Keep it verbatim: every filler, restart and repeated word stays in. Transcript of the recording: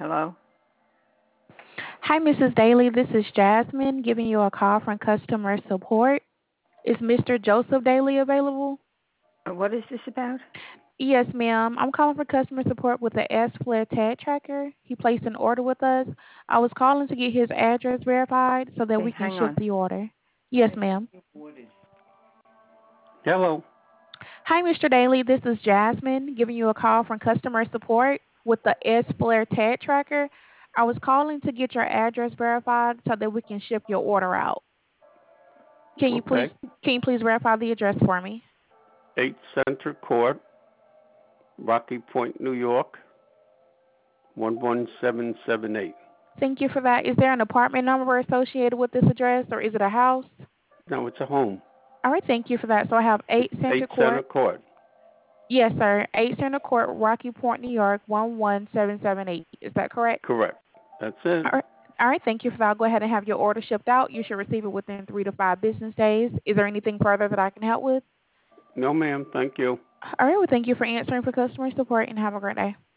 Hello? Hi, Missus Daly. This is Jasmine giving you a call from customer support. Is Mister Joseph Daly available? Uh, What is this about? Yes, ma'am. I'm calling for customer support with the S Flare tag tracker. He placed an order with us. I was calling to get his address verified so that Hey, we can hang ship on. the order. Yes, ma'am. Hello. Hi, Mister Daly. This is Jasmine giving you a call from customer support with the S Flare tag tracker. I was calling to get your address verified so that we can ship your order out. Can you please Okay. can you please verify the address for me? eight Center Court, Rocky Point, New York, one one seven seven eight. Thank you for that. Is there an apartment number associated with this address, or is it a house? No, it's a home. All right, thank you for that. So I have eight Center eight Center Court. Court. Yes, sir. eight Center Court, Rocky Point, New York, one one seven seven eight. Is that correct? Correct. That's it. All right. All right, thank you for that. I'll go ahead and have your order shipped out. You should receive it within three to five business days. Is there anything further that I can help with? No, ma'am. Thank you. All right, well, thank you for answering for customer support, and have a great day.